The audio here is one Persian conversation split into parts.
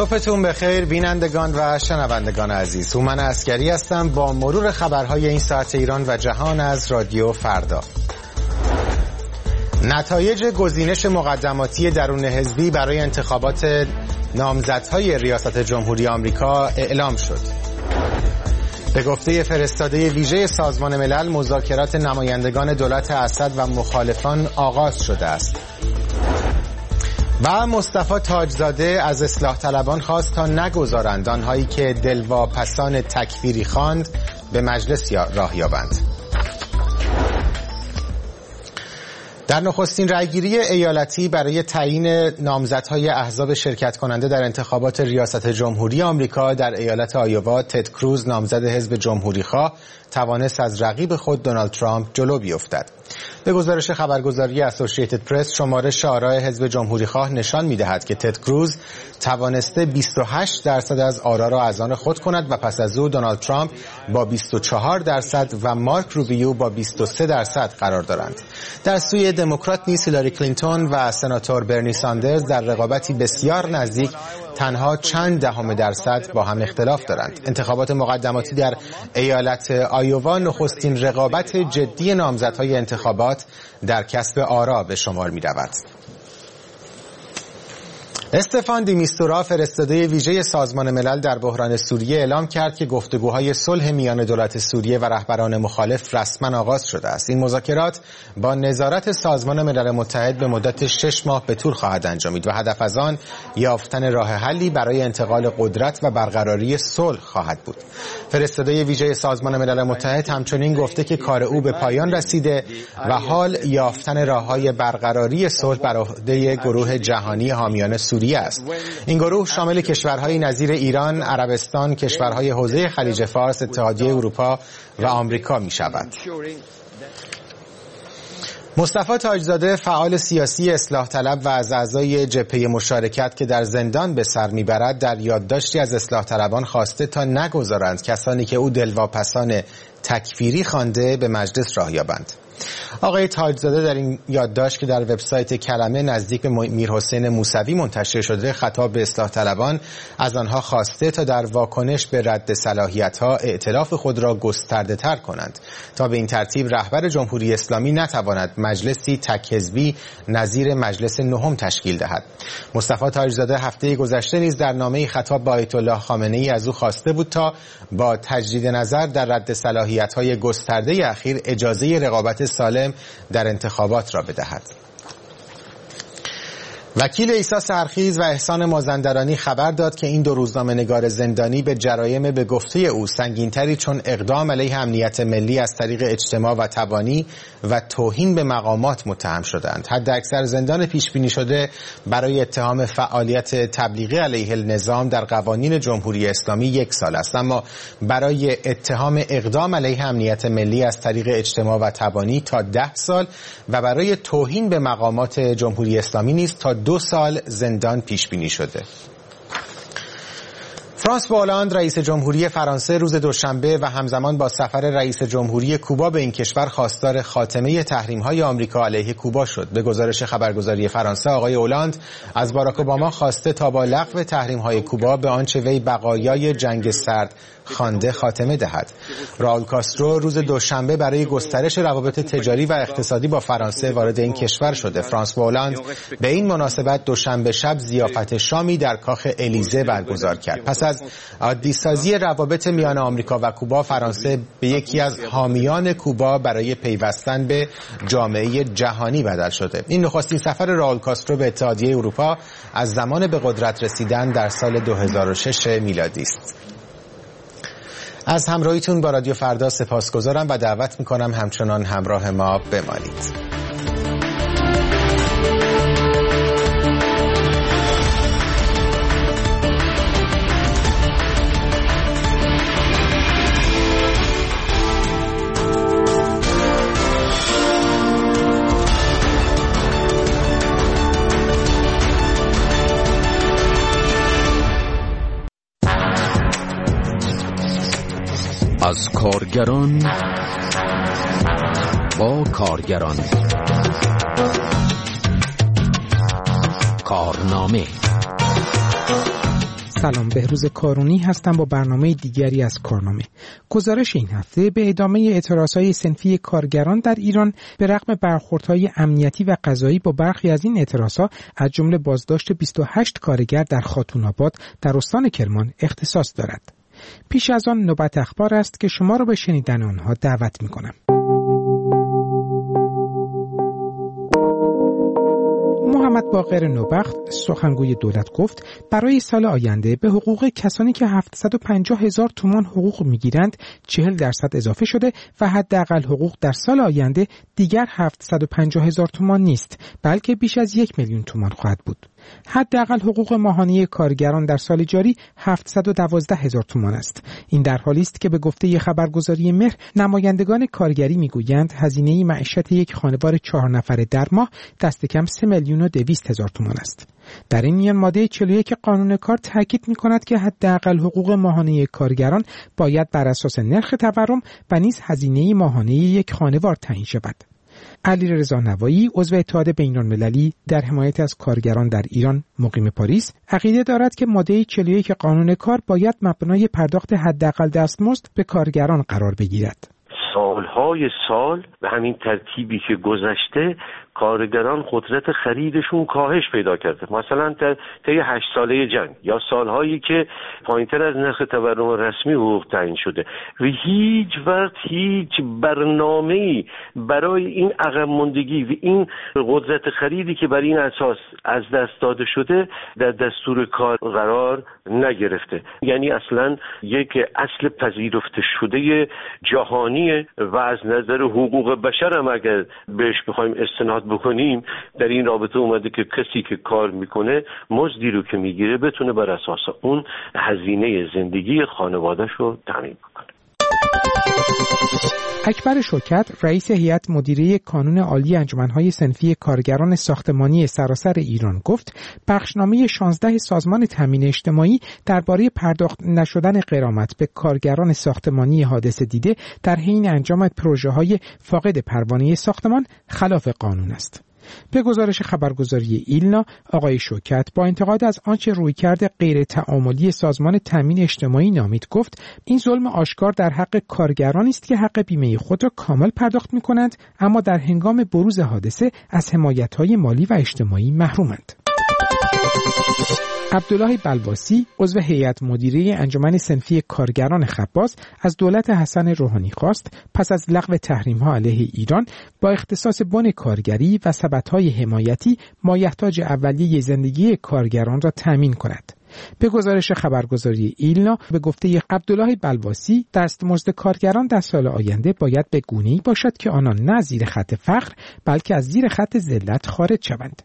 صبحتون بخیر بینندگان و شنوندگان عزیز. هومن عسکری هستم با مرور خبرهای این ساعت ایران و جهان از رادیو فردا. نتایج گزینش مقدماتی درون حزبی برای انتخابات نامزدهای ریاست جمهوری آمریکا اعلام شد. به گفته فرستاده ویژه سازمان ملل، مذاکرات نمایندگان دولت اسد و مخالفان آغاز شده است. و مصطفی تاجزاده از اصلاح طلبان خواست تا نگذارند آنهایی که دلواپسان تکفیری خواند به مجلس راه یابند. در نخستین رأیگیری ایالتی برای تعیین نامزدهای احزاب شرکت کننده در انتخابات ریاست جمهوری آمریکا در ایالت آیووا، تد کروز نامزد حزب جمهوری‌خواه توانست از رقیب خود دونالد ترامپ جلو بیفتد. به گزارش خبرگزاری اسوسییتد پرس، شمارش آرای حزب جمهوری‌خواه نشان می‌دهد که تد کروز توانسته 28% از آرا را از آن خود کند و پس از او دونالد ترامپ با 24% و مارک روبیو با 23% قرار دارند. در سوی دموکرات نیز هیلاری کلینتون و سناتور برنی ساندرز در رقابتی بسیار نزدیک تنها چند دهم درصد با هم اختلاف دارند. انتخابات مقدماتی در ایالت آیووا نخستین رقابت جدی نامزدهای انتخابات در کسب آرا به شمار می رود. استفان دی میستورا، فرستاده ویژه سازمان ملل در بحران سوریه، اعلام کرد که گفتگوهای صلح میان دولت سوریه و رهبران مخالف رسما آغاز شده است. این مذاکرات با نظارت سازمان ملل متحد به مدت 6 ماه به طول خواهد انجامید و هدف از آن یافتن راه حلی برای انتقال قدرت و برقراری صلح خواهد بود. فرستاده ویژه سازمان ملل متحد همچنین گفته که کار او به پایان رسیده و حال یافتن راههای برقراری صلح بر عهده گروه جهانی حامیان سوریه است. این گروه شامل کشورهای نظیر ایران، عربستان، کشورهای حوزه خلیج فارس، اتحادیه اروپا و آمریکا می شود. مصطفی تاجزاده، فعال سیاسی اصلاح طلب و از اعضای جبهه مشارکت که در زندان به سر میبرد، در یادداشتی از اصلاح طلبان خواسته تا نگذارند کسانی که او دلواپسان تکفیری خوانده به مجلس راه یابند. آقای تاجزاده در این یادداشت که در وبسایت کلمه نزدیک به میرحسین موسوی منتشر شده، خطاب به اصلاح طلبان از آنها خواسته تا در واکنش به رد صلاحیت‌ها ائتلاف خود را گسترده تر کنند تا به این ترتیب رهبر جمهوری اسلامی نتواند مجلسی تک حزبی نظیر مجلس نهم تشکیل دهد. مصطفی تاجزاده هفته گذشته نیز در نامه‌ای خطاب به آیت الله خامنه‌ای از او خواسته بود تا با تجدید نظر در رد صلاحیت‌های گسترده اخیر اجازه رقابت سالم در انتخابات را بدهد. وکیل عیسی سحرخیز و احسان مازندرانی خبر داد که این دو روزنامه‌نگار زندانی به جرایم به گفته او سنگین‌تری چون اقدام علیه امنیت ملی از طریق اجتماع و تبانی و توهین به مقامات متهم شدند. حداکثر زندان پیش‌بینی شده برای اتهام فعالیت تبلیغی علیه النظام در قوانین جمهوری اسلامی 1 سال است، اما برای اتهام اقدام علیه امنیت ملی از طریق اجتماع و تبانی تا 10 سال و برای توهین به مقامات جمهوری اسلامی نیز تا 2 سال زندان پیش بینی شده. فرانسوا هولند، رئیس جمهوری فرانسه، روز دوشنبه و همزمان با سفر رئیس جمهوری کوبا به این کشور خواستار خاتمه تحریم‌های آمریکا علیه کوبا شد. به گزارش خبرگزاری فرانسه، آقای هولند از باراک اوباما خواسته تا با لغو تحریم‌های کوبا به آنچه وی بقایای جنگ سرد خوانده خاتمه دهد. راول کاسترو روز دوشنبه برای گسترش روابط تجاری و اقتصادی با فرانسه وارد این کشور شده. فرانسوا هولند به این مناسبت دوشنبه شب ضیافت شامی در کاخ الیزه برگزار کرد. پس از عادی‌سازی روابط میان آمریکا و کوبا، فرانسه به یکی از حامیان کوبا برای پیوستن به جامعه جهانی بدل شده. این نخستین سفر راول کاسترو به اتحادیه اروپا از زمان به قدرت رسیدن در سال 2006 میلادی است. از همراهیتون با رادیو فردا سپاسگزارم و دعوت میکنم همچنان همراه ما بمانید. از کارگران با کارگران، کارنامه سلام، بهروز کارونی هستم با برنامه دیگری از کارنامه. گزارش این هفته به ادامه اعتراضهای صنفی کارگران در ایران به رغم برخوردهای امنیتی و قضایی با برخی از این اعتراضها از جمله بازداشت 28 کارگر در خاتون‌آباد در استان کرمان اختصاص دارد. پیش از آن نوبت اخبار است که شما را به شنیدن آنها دعوت می‌کنم. محمد باقر نوبخت سخنگوی دولت گفت برای سال آینده به حقوق کسانی که 750,000 تومان حقوق میگیرند 40% اضافه شده و حداقل حقوق در سال آینده دیگر 750,000 تومان نیست، بلکه بیش از 1,000,000 تومان خواهد بود. حداقل حقوق ماهانه کارگران در سال جاری 712,000 تومان است. این در حالی است که به گفته خبرگزاری مهر نمایندگان کارگری میگویند هزینه معیشت یک خانوار 4 نفره در ماه دست کم 3,200,000 تومان است. در این میان ماده 41 قانون کار تاکید می‌کند که حداقل حقوق ماهانه کارگران باید بر اساس نرخ تورم و نیز هزینه ماهانه یک خانوار تعیین شود. علیرضا نوایی عضو اتحاد بین‌المللی در حمایت از کارگران در ایران مقیم پاریس عقیده دارد که ماده 41 قانون کار باید مبنای پرداخت حداقل دستمزد به کارگران قرار بگیرد. سالهای سال به همین ترتیبی که گذشته کارگران قدرت خریدشون کاهش پیدا کرده. مثلا طی 8 ساله جنگ یا سالهایی که پایینتر از نرخ تورم رسمی حقوق تعیین شده و هیچ وقت هیچ برنامه‌ای برای این عقب ماندگی و این قدرت خریدی که بر این اساس از دست داده شده در دستور کار قرار نگرفته. یعنی اصلا یک اصل پذیرفته شده جهانی و از نظر حقوق بشر هم اگر بهش بخوایم استناد بکنیم در این رابطه اومده که کسی که کار میکنه مزدی رو که میگیره بتونه بر اساس اون هزینه زندگی خانواده‌ش رو تامین کنه. اکبر شوکت رئیس هیئت مدیره کانون عالی انجمن‌های صنفی کارگران ساختمانی سراسر ایران گفت بخشنامه 16 سازمان تامین اجتماعی درباره پرداخت نشدن غرامت به کارگران ساختمانی حادثه دیده در حین انجام پروژه‌های فاقد پروانه ساختمان خلاف قانون است. به گزارش خبرگزاری ایلنا، آقای شوکت با انتقاد از آنچه رویکرد غیر تعاملی سازمان تامین اجتماعی نامید گفت این ظلم آشکار در حق کارگرانی است که حق بیمه خود را کامل پرداخت می‌کنند اما در هنگام بروز حادثه از حمایت‌های مالی و اجتماعی محرومند. عبدالله بلواسی عضو هیئت مدیره انجمن صنفی کارگران خباز از دولت حسن روحانی خواست پس از لغو تحریم‌ها علیه ایران با اختصاص بن کارگری و سبدهای حمایتی مایحتاج اولیه زندگی کارگران را تامین کند. به گزارش خبرگزاری ایلنا به گفته عبدالله بلواسی دستمزد کارگران در سال آینده باید به گونه‌ای باشد که آنان نه زیر خط فقر بلکه از زیر خط ذلت خارج شوند.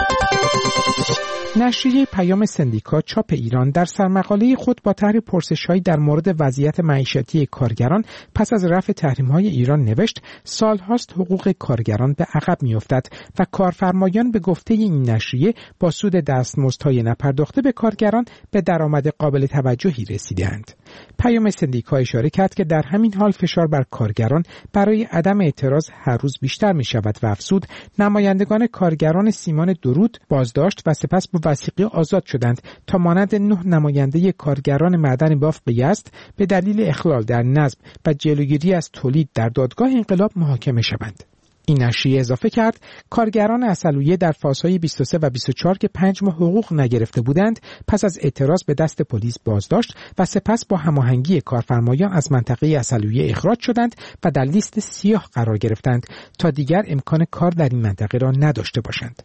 نشریه پیام سندیکا چاپ ایران در سرمقاله خود با طرح پرسش‌هایی در مورد وضعیت معیشتی کارگران پس از رفع تحریم‌های ایران نوشت سال‌هاست حقوق کارگران به عقب می‌افتد و کارفرمایان به گفته این نشریه با سود دستمزدهای نپرداخته به کارگران به درآمد قابل توجهی رسیده‌اند. پیام سندیکا اشاره کرد که در همین حال فشار بر کارگران برای عدم اعتراض هر روز بیشتر می‌شود و افزود نمایندگان کارگران سیمان درود بازداشت و سپس وثیقی آزاد شدند تا مانند 9 نماینده کارگران معدن بافت به یزد به دلیل اخلال در نظم و جلوگیری از تولید در دادگاه انقلاب محاکمه شوند. این نشریه اضافه کرد کارگران عسلویه در فازهای 23 و 24 که 5 ماه حقوق نگرفته بودند پس از اعتراض به دست پلیس بازداشت و سپس با هماهنگی کارفرمایان از منطقه عسلویه اخراج شدند و در لیست سیاه قرار گرفتند تا دیگر امکان کار در این منطقه را نداشته باشند.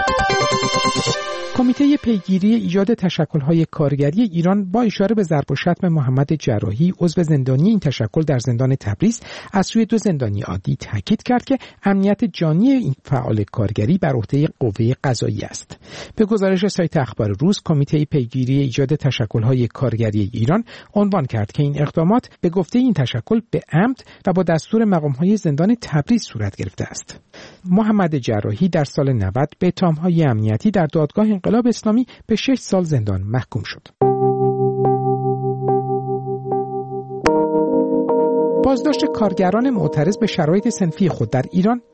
کمیته پیگیری ایجاد تشکل‌های کارگری ایران با اشاره به ضرب و شتم محمد جراحی عضو زندانی این تشکل در زندان تبریز از سوی 2 زندانی عادی تاکید کرد که امنیت جانی این فعال کارگری بر عهده قوه قضاییه است. به گزارش سایت اخبار روز کمیته پیگیری ایجاد تشکل‌های کارگری ایران عنوان کرد که این اقدامات به گفته این تشکل به عمد و با دستور مقام‌های زندان تبریز صورت گرفته است. محمد جراحی در سال 90 به اتهام‌های امنیتی در دادگاه انقلاب اسلامی به 6 سال زندان محکوم شد. بازداشت کارگران معترض به شرایط صنفی خود در ایران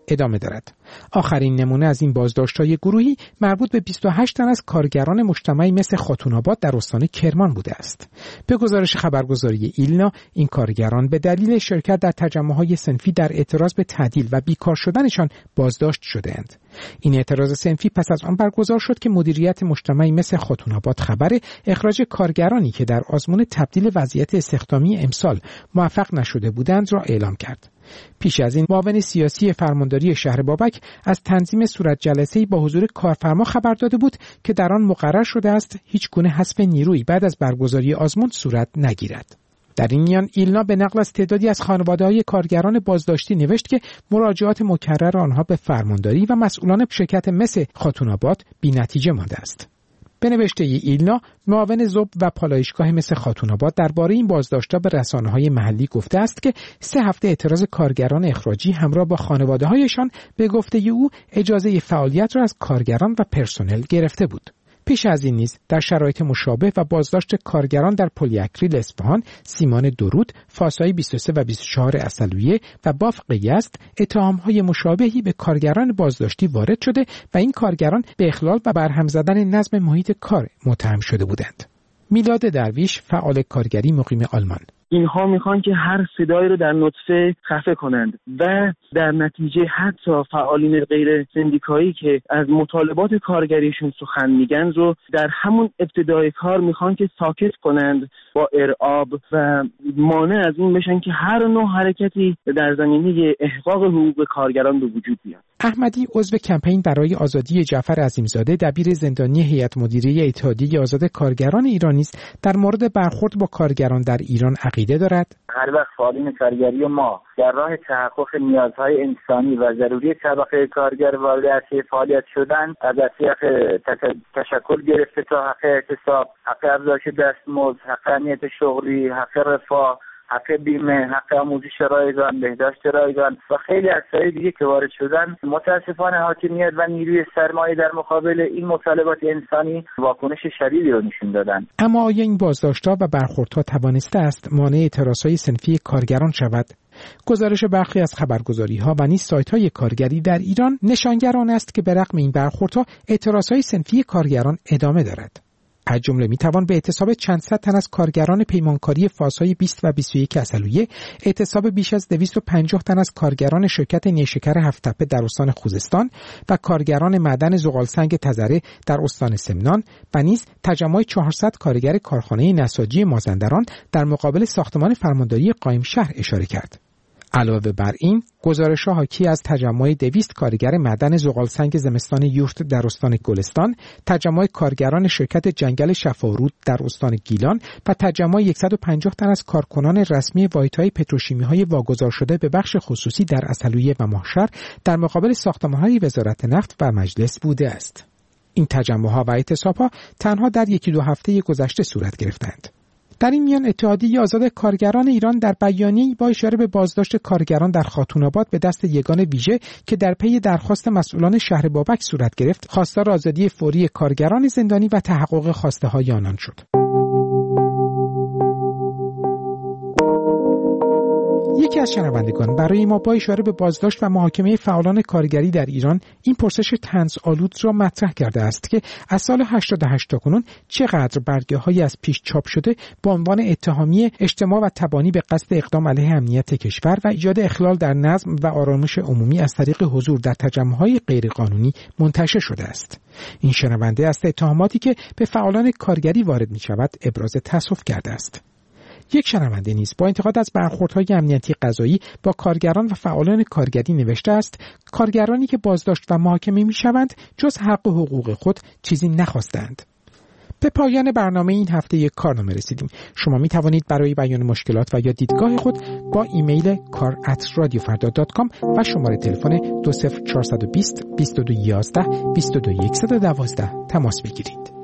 ادامه دارد. آخرین نمونه از این بازداشت‌های گروهی مربوط به 28 تن از کارگران مجتمعی مثل خاتون‌آباد در استان کرمان بوده است. به گزارش خبرگزاری ایلنا، این کارگران به دلیل شرکت در تجمع‌های صنفی در اعتراض به تعدیل و بیکار شدنشان بازداشت شده‌اند. این اعتراض صنفی پس از آن برگزار شد که مدیریت مجتمعی مثل خاتون‌آباد خبر اخراج کارگرانی که در آزمون تبدیل وضعیت استخدامی امسال موفق نشده بودند را اعلام کرد. پیش از این معاون سیاسی فرمانداری شهر بابک از تنظیم صورت جلسه‌ای با حضور کارفرما خبر داده بود که در آن مقرر شده است هیچ گونه حذف نیرویی بعد از برگزاری آزمون صورت نگیرد. در این میان ایلنا به نقل از تعدادی از خانواده‌های کارگران بازداشتی نوشت که مراجعات مکرر آنها به فرمانداری و مسئولان شرکت مس خاتون‌آباد بی‌نتیجه مانده است. به نوشته ایلنا، معاون ذوب و پالایشگاه مس خاتون‌آباد درباره این بازداشت‌ها به رسانه‌های محلی گفته است که 3 هفته اعتراض کارگران اخراجی همراه با خانواده‌هایشان به گفته او اجازه فعالیت را از کارگران و پرسنل گرفته بود. پیش از این نیز در شرایط مشابه و بازداشت کارگران در پلی‌اکریل اصفهان، سیمان درود، فاسای 23 و 24 عسلویه و بافق یزد اتهام‌های مشابهی به کارگران بازداشتی وارد شده و این کارگران به اخلال و برهم زدن نظم محیط کار متهم شده بودند. میلاد درویش، فعال کارگری مقیم آلمان: اینها میخوان که هر صدایی رو در نطفه خفه کنند و در نتیجه حتی فعالین غیر سندیکایی که از مطالبات کارگریشون سخن میگن رو در همون ابتدای کار میخوان که ساکت کنند با ارعاب و مانع از این بشن که هر نوع حرکتی در زمینه احقاق حقوق کارگران به وجود بیاد. احمدی، عضو کمپین برای آزادی جعفر عظیمزاده، دبیر زندانی هیئت مدیره اتحادیه آزاد کارگران ایرانی است، در مورد برخورد با کارگران در ایران عقیده دارد. هر وقت فعالین کارگری ما در راه تحقق نیازهای انسانی و ضروری طبقه کارگر وارد عرصه فعالیت شدن، از حق تشکل گرفته تا حق اعتصاب، حق افزایش دستمزد، حق امنیت شغلی، حق رفاه، حق بیمه، حق آموزش رایگان، بهداشت رایگان و خیلی عرصه‌های دیگه که وارد شدن، متاسفانه حاکمیت و نیروی سرمایه در مقابل این مطالبات انسانی واکنش شدیدی رو نشون دادن. اما آیا این بازداشت‌ها و برخوردها توانسته است مانع اعتراضهای صنفی کارگران شود؟ گزارش برخی از خبرگزاری‌ها و نیز سایت‌های کارگری در ایران نشانگر آن است که به رغم این برخوردها اعتراضهای صنفی کارگران ادامه دارد. از جمله میتوان به اعتصاب چند صد تن از کارگران پیمانکاری فاسهای 20 و 21 عسلویه، اعتصاب بیش از 250 تن از کارگران شرکت نیشکر هفت‌تپه در استان خوزستان و کارگران معدن زغالسنگ تزره در استان سمنان و نیز تجمع 400 کارگر کارخانه نساجی مازندران در مقابل ساختمان فرمانداری قائم شهر اشاره کرد. علاوه بر این، گزارش‌ها حاکی از تجمع 200 کارگر معدن زغالسنگ زمستان یورت در استان گلستان، تجمع کارگران شرکت جنگل شفارود در استان گیلان و تجمع 150 تن از کارکنان رسمی واحدهای پتروشیمی‌های واگذار شده به بخش خصوصی در عسلویه و ماهشهر در مقابل ساختمان‌های وزارت نفت و مجلس بوده است. این تجمع‌ها و اعتصاب‌ها تنها در 1-2 هفته گذشته صورت گرفتند. در این میان اتحادیه آزاد کارگران ایران در بیانیه‌ای با اشاره به بازداشت کارگران در خاتون‌آباد به دست یگان ویژه که در پی درخواست مسئولان شهر بابک صورت گرفت، خواستار آزادی فوری کارگران زندانی و تحقق خواسته‌های آنان شد. یکی از شنوندگان برای ما با اشاره به بازداشت و محاکمه فعالان کارگری در ایران این پرسش طنزآلود را مطرح کرده است که از سال 88 تا کنون چقدر برگه‌های از پیش چاپ شده با عنوان اتهامی اجتماع و تبانی به قصد اقدام علیه امنیت کشور و ایجاد اخلال در نظم و آرامش عمومی از طریق حضور در تجمع‌های غیرقانونی منتشر شده است. این شنونده از اتهاماتی که به فعالان کارگری وارد می‌شود ابراز تأسف کرده است. یک شنونده نیز با انتقاد از برخوردهای امنیتی قضایی با کارگران و فعالان کارگری نوشته است: کارگرانی که بازداشت و محاکمه می‌شوند جز حق و حقوق خود چیزی نخواستند. به پایان برنامه این هفته کارنامه رسیدیم. شما می توانید برای بیان مشکلات و یا دیدگاه خود با ایمیل kar@radiofarda.com و شماره تلفن 20420 2211 22112 تماس بگیرید.